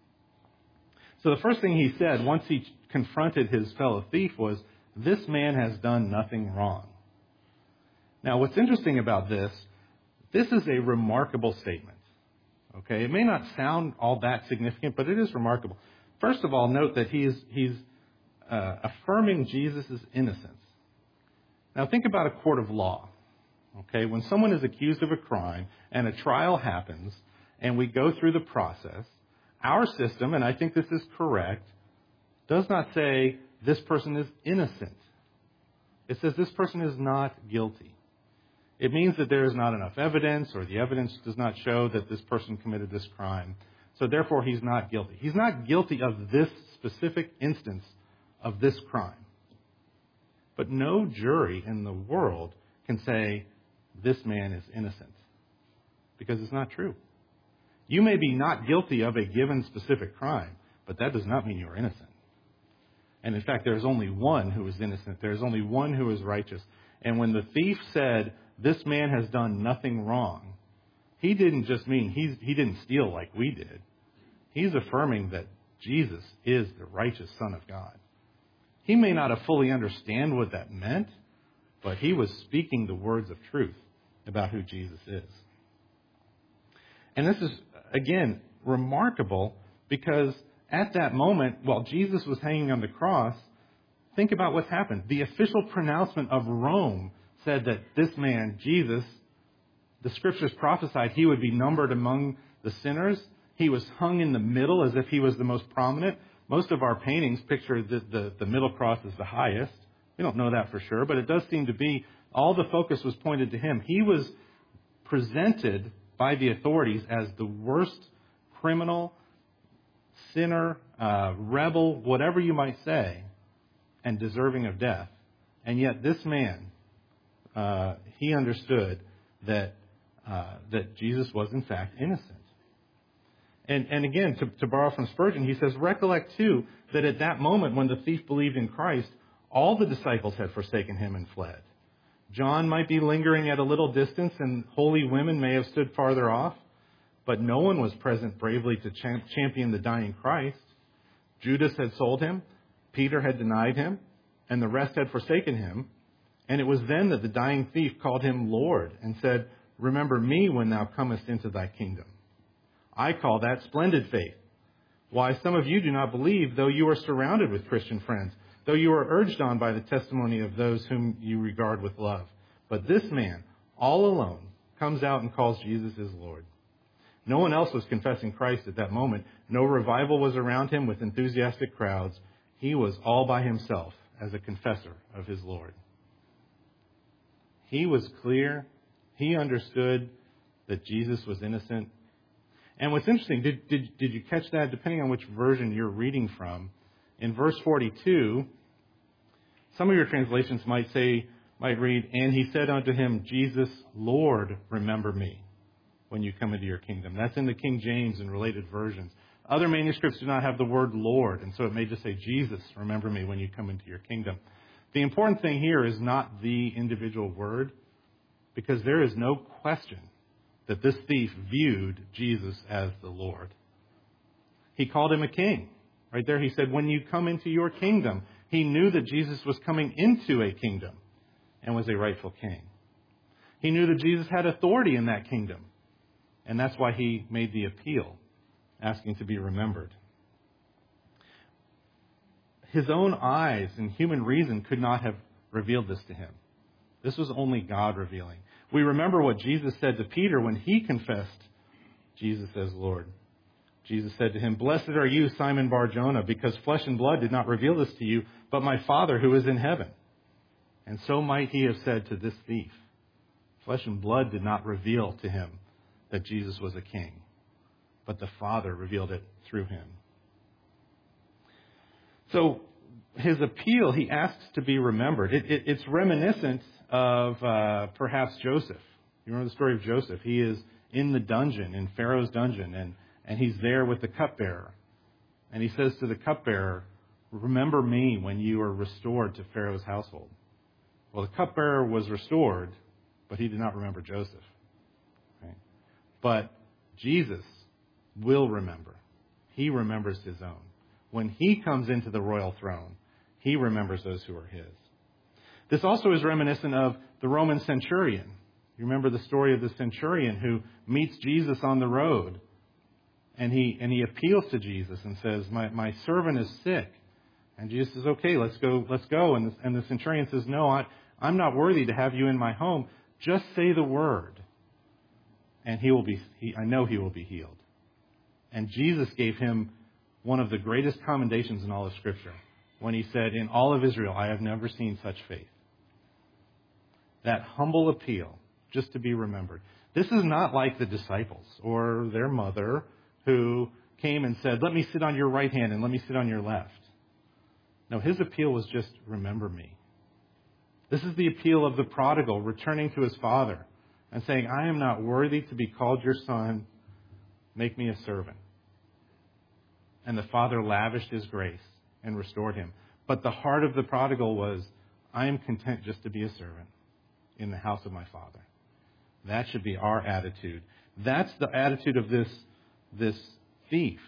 So the first thing he said once he confronted his fellow thief was, this man has done nothing wrong. Now, what's interesting about this is a remarkable statement. Okay, it may not sound all that significant, but it is remarkable. First of all, note that he's affirming Jesus' innocence. Now, think about a court of law. Okay, when someone is accused of a crime and a trial happens and we go through the process, our system, and I think this is correct, does not say this person is innocent. It says this person is not guilty. It means that there is not enough evidence, or the evidence does not show that this person committed this crime. So therefore, he's not guilty. He's not guilty of this specific instance of this crime. But no jury in the world can say this man is innocent, because it's not true. You may be not guilty of a given specific crime, but that does not mean you're innocent. And in fact, there's only one who is innocent. There's only one who is righteous. And when the thief said, this man has done nothing wrong, he didn't just mean he didn't steal like we did. He's affirming that Jesus is the righteous Son of God. He may not have fully understand what that meant, but he was speaking the words of truth about who Jesus is. And this is, again, remarkable because at that moment, while Jesus was hanging on the cross, think about what's happened. The official pronouncement of Rome said that this man, Jesus, the Scriptures prophesied he would be numbered among the sinners. He was hung in the middle as if he was the most prominent. Most of our paintings picture the middle cross as the highest, We don't know that for sure, but it does seem to be all the focus was pointed to him. He was presented by the authorities as the worst criminal, sinner, rebel, whatever you might say, and deserving of death. And yet this man, he understood that Jesus was in fact innocent. And again, to borrow from Spurgeon, he says, recollect too that at that moment when the thief believed in Christ, all the disciples had forsaken him and fled. John might be lingering at a little distance, and holy women may have stood farther off, but no one was present bravely to champion the dying Christ. Judas had sold him, Peter had denied him, and the rest had forsaken him. And it was then that the dying thief called him Lord and said, remember me when thou comest into thy kingdom. I call that splendid faith. Why, some of you do not believe, though you are surrounded with Christian friends, though you are urged on by the testimony of those whom you regard with love. But this man, all alone, comes out and calls Jesus his Lord. No one else was confessing Christ at that moment. No revival was around him with enthusiastic crowds. He was all by himself as a confessor of his Lord. He was clear. He understood that Jesus was innocent. And what's interesting, did you catch that? Depending on which version you're reading from, in verse 42, some of your translations might read, and he said unto him, Jesus, Lord, remember me when you come into your kingdom. That's in the King James and related versions. Other manuscripts do not have the word Lord, and so it may just say, Jesus, remember me when you come into your kingdom. The important thing here is not the individual word, because there is no question that this thief viewed Jesus as the Lord. He called him a king. Right there he said, when you come into your kingdom. He knew that Jesus was coming into a kingdom and was a rightful king. He knew that Jesus had authority in that kingdom. And that's why he made the appeal, asking to be remembered. His own eyes and human reason could not have revealed this to him. This was only God revealing. We remember what Jesus said to Peter when he confessed Jesus as Lord. Jesus said to him, blessed are you, Simon Bar-Jonah, because flesh and blood did not reveal this to you, but my Father who is in heaven. And so might he have said to this thief, flesh and blood did not reveal to him that Jesus was a king, but the Father revealed it through him. So his appeal, he asks to be remembered. It's reminiscent of perhaps Joseph. You remember the story of Joseph? He is in the dungeon, in Pharaoh's dungeon, and he's there with the cupbearer. And he says to the cupbearer, remember me when you are restored to Pharaoh's household. Well, the cupbearer was restored, but he did not remember Joseph. Right? But Jesus will remember. He remembers his own. When he comes into the royal throne, he remembers those who are his. This also is reminiscent of the Roman centurion. You remember the story of the centurion who meets Jesus on the road. And he appeals to Jesus and says, my servant is sick. And Jesus says, okay, let's go. And the centurion says, no, I'm not worthy to have you in my home. Just say the word. And I know he will be healed. And Jesus gave him one of the greatest commendations in all of Scripture when he said, in all of Israel, I have never seen such faith. That humble appeal, just to be remembered. This is not like the disciples or their mother who came and said, let me sit on your right hand and let me sit on your left. No, his appeal was just, remember me. This is the appeal of the prodigal returning to his father and saying, I am not worthy to be called your son. Make me a servant. And the father lavished his grace and restored him. But the heart of the prodigal was, I am content just to be a servant in the house of my father. That should be our attitude. That's the attitude of this thief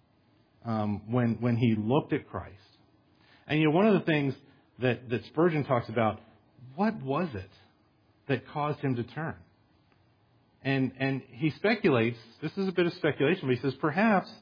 when he looked at Christ. And one of the things that Spurgeon talks about, what was it that caused him to turn? And he speculates, this is a bit of speculation, but he says perhaps,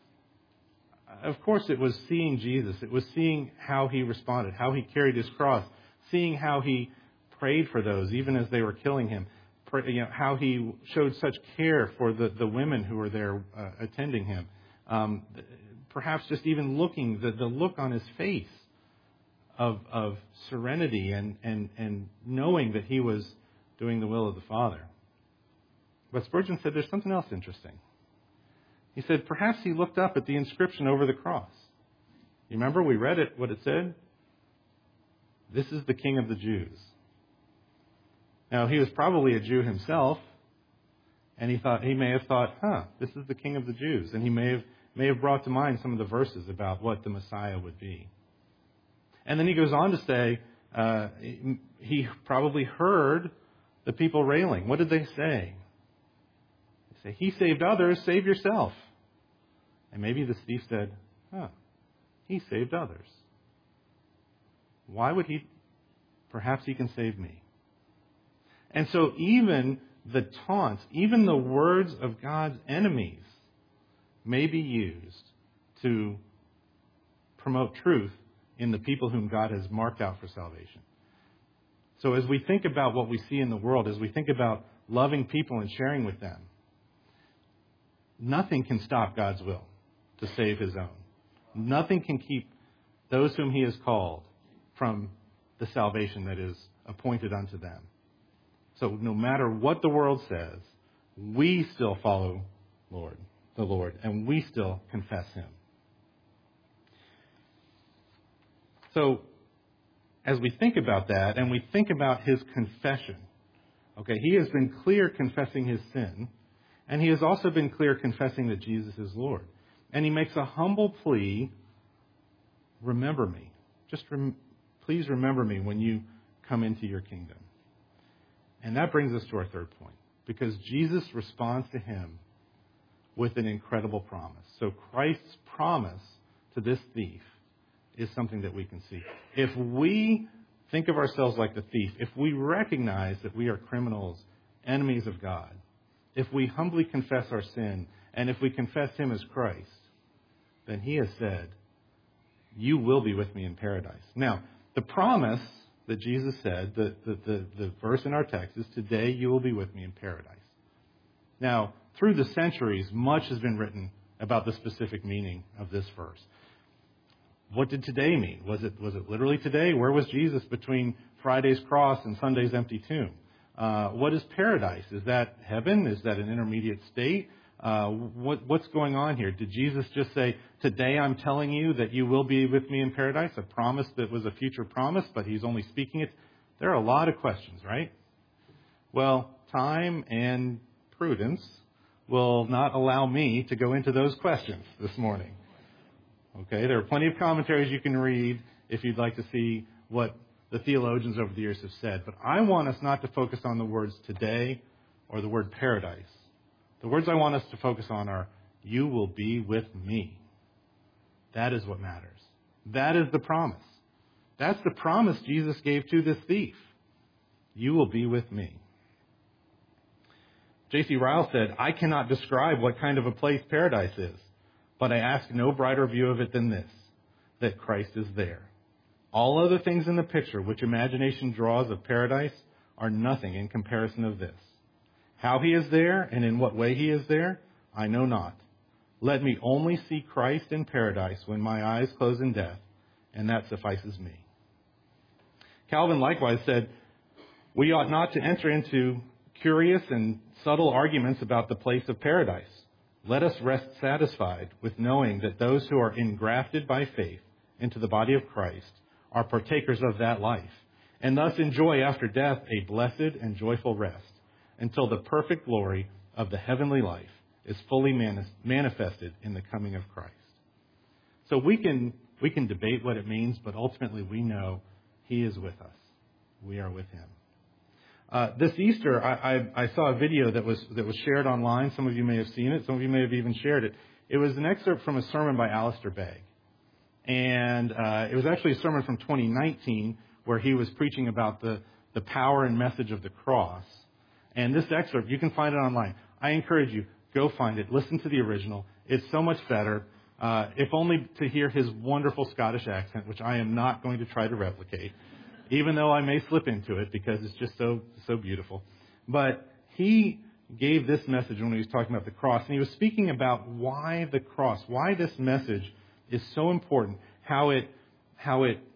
of course it was seeing Jesus. It was seeing how he responded, how he carried his cross, seeing how he prayed for those even as they were killing him. How he showed such care for the women who were there attending him. Perhaps just even looking, the look on his face of serenity and knowing that he was doing the will of the Father. But Spurgeon said there's something else interesting. He said perhaps he looked up at the inscription over the cross. You remember we read it, what it said? This is the King of the Jews. Now, he was probably a Jew himself, and he may have thought, this is the King of the Jews. And he may have brought to mind some of the verses about what the Messiah would be. And then he goes on to say, he probably heard the people railing. What did they say? They say, he saved others, save yourself. And maybe the thief said, he saved others. Why would he? Perhaps he can save me. And so even the taunts, even the words of God's enemies may be used to promote truth in the people whom God has marked out for salvation. So as we think about what we see in the world, as we think about loving people and sharing with them, nothing can stop God's will to save his own. Nothing can keep those whom he has called from the salvation that is appointed unto them. So no matter what the world says, we still follow the Lord, and we still confess him. So as we think about that, and we think about his confession, okay, he has been clear confessing his sin, and he has also been clear confessing that Jesus is Lord. And he makes a humble plea, remember me. Please remember me when you come into your kingdom. And that brings us to our third point, because Jesus responds to him with an incredible promise. So Christ's promise to this thief is something that we can see. If we think of ourselves like the thief, if we recognize that we are criminals, enemies of God, if we humbly confess our sin, and if we confess him as Christ, then he has said, you will be with me in paradise. Now, the promise that Jesus said, the verse in our text is, today you will be with me in paradise. Now, through the centuries, much has been written about the specific meaning of this verse. What did today mean? Was it literally today? Where was Jesus between Friday's cross and Sunday's empty tomb? What is paradise? Is that heaven? Is that an intermediate state? What's going on here? Did Jesus just say, today I'm telling you that you will be with me in paradise? A promise that was a future promise, but he's only speaking it. There are a lot of questions, right? Well, time and prudence will not allow me to go into those questions this morning. Okay, there are plenty of commentaries you can read if you'd like to see what the theologians over the years have said. But I want us not to focus on the words today or the word paradise. The words I want us to focus on are, you will be with me. That is what matters. That is the promise. That's the promise Jesus gave to this thief. You will be with me. J.C. Ryle said, I cannot describe what kind of a place paradise is, but I ask no brighter view of it than this, that Christ is there. All other things in the picture which imagination draws of paradise are nothing in comparison of this. How he is there and in what way he is there, I know not. Let me only see Christ in paradise when my eyes close in death, and that suffices me. Calvin likewise said, we ought not to enter into curious and subtle arguments about the place of paradise. Let us rest satisfied with knowing that those who are engrafted by faith into the body of Christ are partakers of that life, and thus enjoy after death a blessed and joyful rest, until the perfect glory of the heavenly life is fully manifested in the coming of Christ. So we can debate what it means, but ultimately we know he is with us. We are with him. This Easter, I saw a video that was shared online. Some of you may have seen it. Some of you may have even shared it. It was an excerpt from a sermon by Alistair Begg. And it was actually a sermon from 2019 where he was preaching about the power and message of the cross. And this excerpt, you can find it online. I encourage you, go find it. Listen to the original. It's so much better, if only to hear his wonderful Scottish accent, which I am not going to try to replicate, even though I may slip into it because it's just so beautiful. But he gave this message when he was talking about the cross, and he was speaking about why the cross, why this message is so important, how it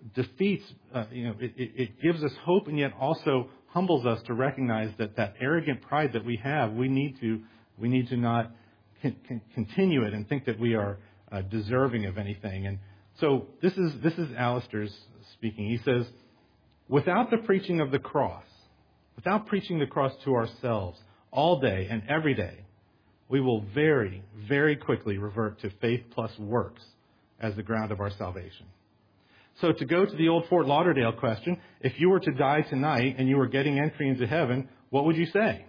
defeats, it gives us hope and yet also humbles us to recognize that arrogant pride that we have, we need to not continue it and think that we are deserving of anything. And so this is Alistair's speaking. He says, without the preaching of the cross, without preaching the cross to ourselves all day and every day, we will very, very quickly revert to faith plus works as the ground of our salvation. So to go to the old Fort Lauderdale question, if you were to die tonight and you were getting entry into heaven, what would you say?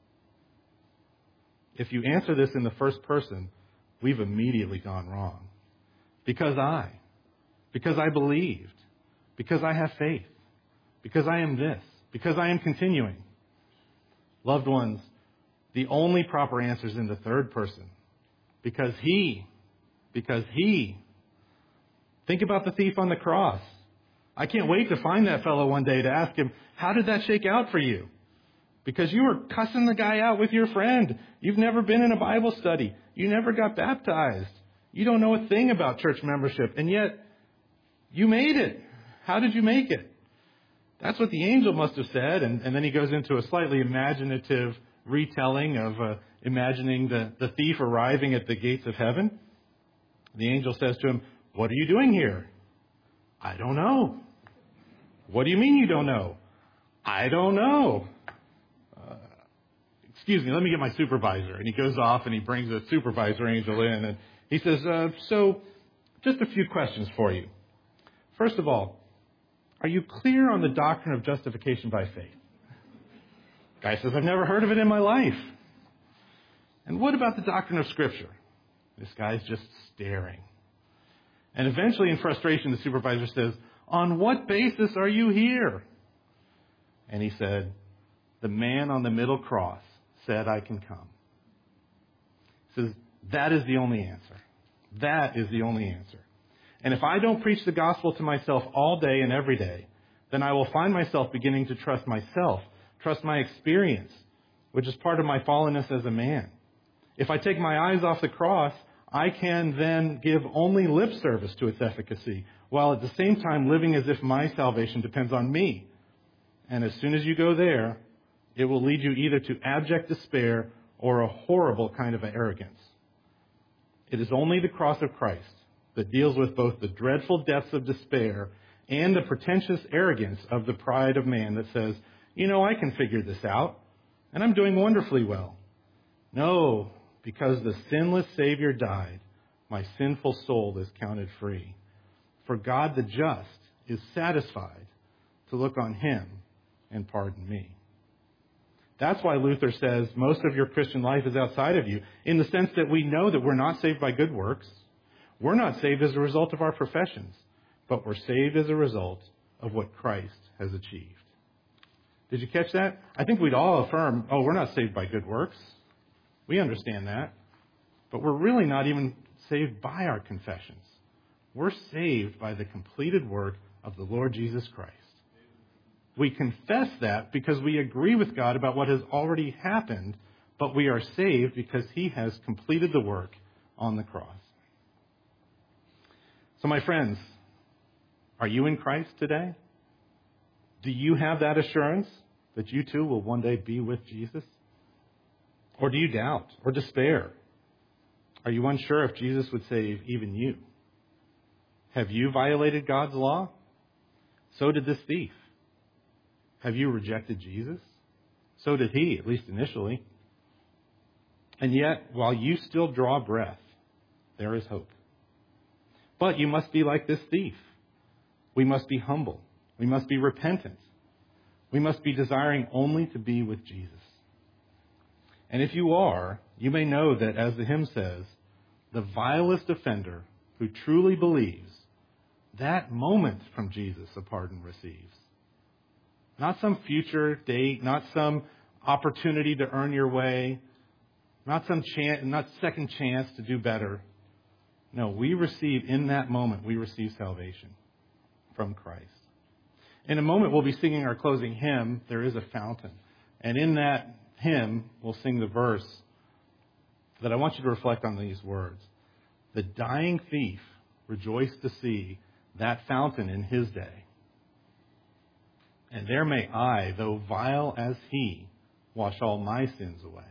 If you answer this in the first person, we've immediately gone wrong. Because I believed, because I have faith, because I am this, because I am continuing. Loved ones, the only proper answer is in the third person. Because he. Think about the thief on the cross. I can't wait to find that fellow one day to ask him, how did that shake out for you? Because you were cussing the guy out with your friend. You've never been in a Bible study. You never got baptized. You don't know a thing about church membership. And yet, you made it. How did you make it? That's what the angel must have said. And then he goes into a slightly imaginative retelling of imagining the thief arriving at the gates of heaven. The angel says to him, what are you doing here? I don't know. What do you mean you don't know? I don't know. Excuse me, let me get my supervisor. And he goes off and he brings a supervisor angel in. And he says, so just a few questions for you. First of all, are you clear on the doctrine of justification by faith? Guy says, I've never heard of it in my life. And what about the doctrine of Scripture? This guy's just staring. And eventually, in frustration, the supervisor says, on what basis are you here? And he said, the man on the middle cross said I can come. He says, that is the only answer. That is the only answer. And if I don't preach the gospel to myself all day and every day, then I will find myself beginning to trust myself, trust my experience, which is part of my fallenness as a man. If I take my eyes off the cross, I can then give only lip service to its efficacy, while at the same time living as if my salvation depends on me. And as soon as you go there, it will lead you either to abject despair or a horrible kind of arrogance. It is only the cross of Christ that deals with both the dreadful depths of despair and the pretentious arrogance of the pride of man that says, I can figure this out, and I'm doing wonderfully well. No, because the sinless Savior died, my sinful soul is counted free. For God the just is satisfied to look on him and pardon me. That's why Luther says most of your Christian life is outside of you, in the sense that we know that we're not saved by good works. We're not saved as a result of our professions, but we're saved as a result of what Christ has achieved. Did you catch that? I think we'd all affirm, we're not saved by good works. We understand that. But we're really not even saved by our confessions. We're saved by the completed work of the Lord Jesus Christ. We confess that because we agree with God about what has already happened, but we are saved because he has completed the work on the cross. So my friends, are you in Christ today? Do you have that assurance that you too will one day be with Jesus? Or do you doubt or despair? Are you unsure if Jesus would save even you? Have you violated God's law? So did this thief. Have you rejected Jesus? So did he, at least initially. And yet, while you still draw breath, there is hope. But you must be like this thief. We must be humble. We must be repentant. We must be desiring only to be with Jesus. And if you are, you may know that, as the hymn says, the vilest offender who truly believes, that moment from Jesus a pardon receives. Not some future date, not some opportunity to earn your way, not some not second chance to do better. No, we receive in that moment, we receive salvation from Christ. In a moment, we'll be singing our closing hymn, There is a Fountain. And in that hymn, we'll sing the verse that I want you to reflect on these words. The dying thief rejoiced to see that fountain in his day. And there may I, though vile as he, wash all my sins away.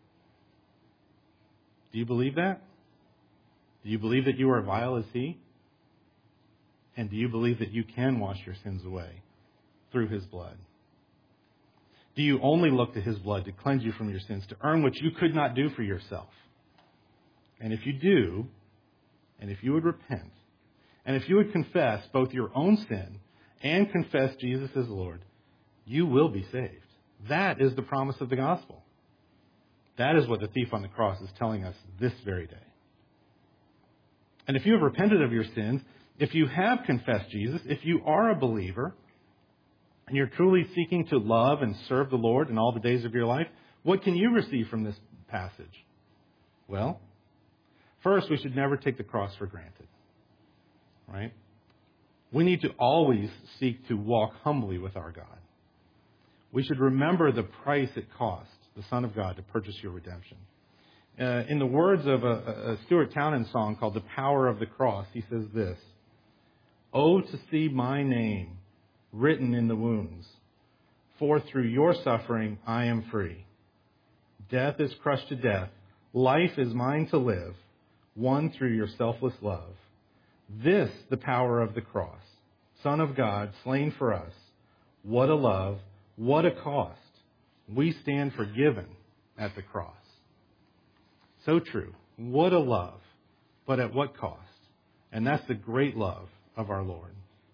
Do you believe that? Do you believe that you are vile as he? And do you believe that you can wash your sins away through his blood? Do you only look to his blood to cleanse you from your sins, to earn what you could not do for yourself? And if you do, and if you would repent, and if you would confess both your own sin and confess Jesus as Lord, you will be saved. That is the promise of the gospel. That is what the thief on the cross is telling us this very day. And if you have repented of your sins, if you have confessed Jesus, if you are a believer, and you're truly seeking to love and serve the Lord in all the days of your life, what can you receive from this passage? Well, first, we should never take the cross for granted. Right? We need to always seek to walk humbly with our God. We should remember the price it cost the Son of God to purchase your redemption. In the words of a Stuart Townend song called The Power of the Cross, he says this: "Oh, to see my name written in the wounds, for through your suffering I am free. Death is crushed to death, life is mine to live, won through your selfless love. This, the power of the cross, Son of God, slain for us. What a love, what a cost. We stand forgiven at the cross." So true. What a love, but at what cost? And that's the great love of our Lord.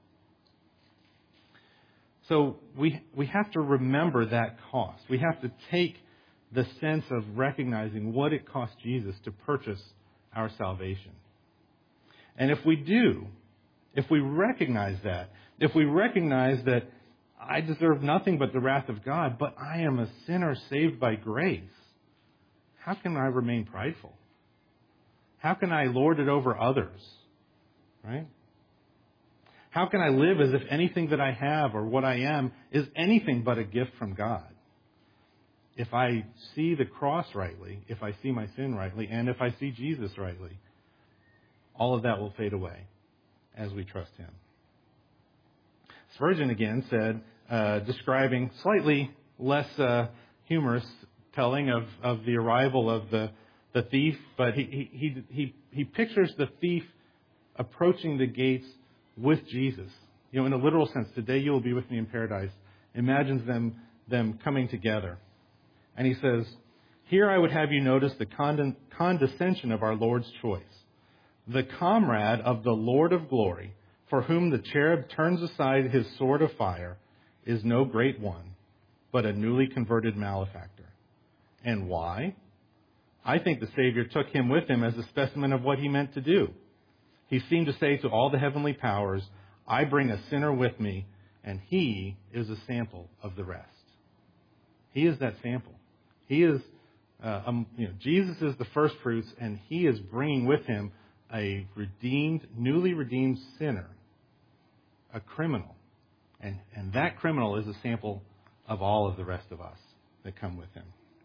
So we have to remember that cost. We have to take the sense of recognizing what it cost Jesus to purchase our salvation. And if we do, if we recognize that, if we recognize that I deserve nothing but the wrath of God, but I am a sinner saved by grace, how can I remain prideful? How can I lord it over others? Right? How can I live as if anything that I have or what I am is anything but a gift from God? If I see the cross rightly, if I see my sin rightly, and if I see Jesus rightly, all of that will fade away as we trust him. Spurgeon again said, describing slightly less humorous telling of the arrival of the thief, but he pictures the thief approaching the gates with Jesus. You know, in a literal sense, today you will be with me in paradise. Imagines them coming together. And he says, "Here I would have you notice the condescension of our Lord's choice. The comrade of the Lord of glory, for whom the cherub turns aside his sword of fire, is no great one, but a newly converted malefactor. And why? I think the Savior took him with him as a specimen of what he meant to do. He seemed to say to all the heavenly powers, I bring a sinner with me, and he is a sample of the rest." He is that sample. He is, Jesus is the first fruits, and he is bringing with him a newly redeemed sinner, a criminal. And that criminal is a sample of all of the rest of us that come with him.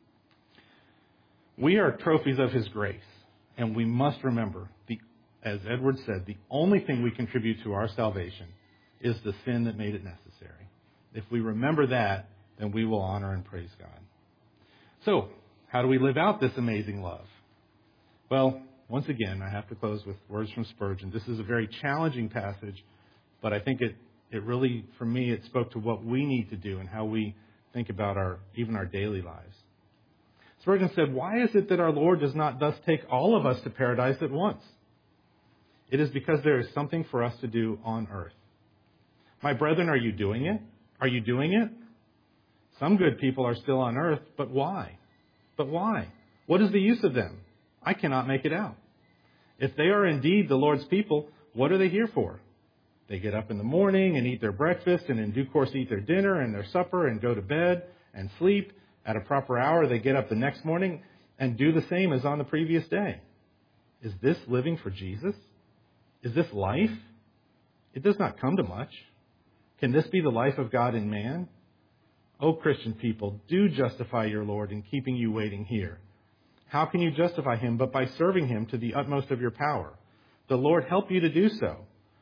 We are trophies of his grace, and we must remember, as Edward said, the only thing we contribute to our salvation is the sin that made it necessary. If we remember that, then we will honor and praise God. So, how do we live out this amazing love? Well, once again, I have to close with words from Spurgeon. This is a very challenging passage, but I think it really, for me, it spoke to what we need to do and how we think about even our daily lives. Spurgeon said, "Why is it that our Lord does not thus take all of us to paradise at once? It is because there is something for us to do on earth. My brethren, are you doing it? Are you doing it? Some good people are still on earth, but why? But why? What is the use of them? I cannot make it out. If they are indeed the Lord's people, what are they here for? They get up in the morning and eat their breakfast, and in due course eat their dinner and their supper and go to bed and sleep. At a proper hour, they get up the next morning and do the same as on the previous day. Is this living for Jesus? Is this life? It does not come to much. Can this be the life of God in man? O Christian people, do justify your Lord in keeping you waiting here. How can you justify him but by serving him to the utmost of your power? The Lord help you to do so.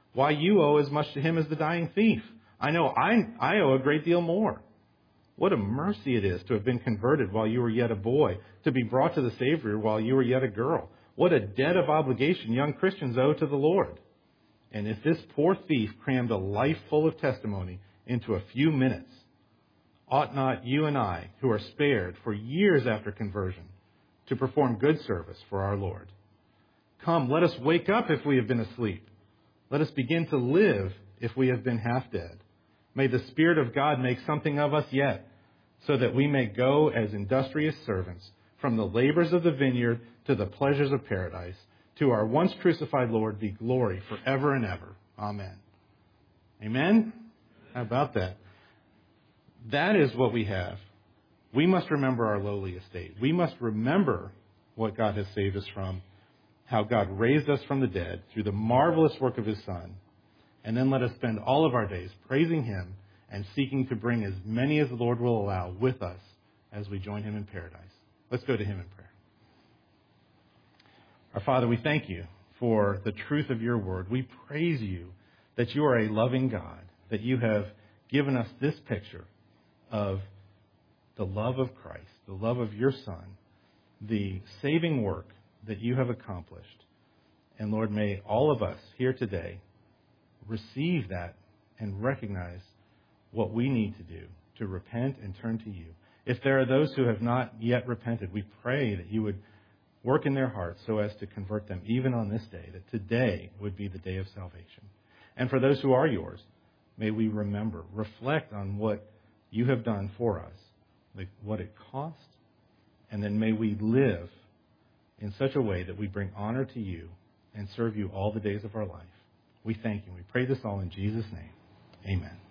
Why, you owe as much to him as the dying thief. I know I owe a great deal more. What a mercy it is to have been converted while you were yet a boy, to be brought to the Savior while you were yet a girl. What a debt of obligation young Christians owe to the Lord. And if this poor thief crammed a life full of testimony into a few minutes, ought not you and I, who are spared for years after conversion, to perform good service for our Lord? Come, let us wake up if we have been asleep. Let us begin to live if we have been half dead. May the Spirit of God make something of us yet, so that we may go as industrious servants from the labors of the vineyard to the pleasures of paradise. To our once crucified Lord be glory forever and ever. Amen. Amen? How about that? That is what we have. We must remember our lowly estate. We must remember what God has saved us from, how God raised us from the dead through the marvelous work of his Son. And then let us spend all of our days praising him and seeking to bring as many as the Lord will allow with us as we join him in paradise. Let's go to him in prayer. Our Father, we thank you for the truth of your word. We praise you that you are a loving God, that you have given us this picture of the love of Christ, the love of your Son, the saving work that you have accomplished. And Lord, may all of us here today receive that and recognize what we need to do to repent and turn to you. If there are those who have not yet repented, we pray that you would work in their hearts so as to convert them even on this day, that today would be the day of salvation. And for those who are yours, may we remember, reflect on what you have done for us, like what it cost, and then may we live in such a way that we bring honor to you and serve you all the days of our life. We thank you. We pray this all in Jesus' name. Amen.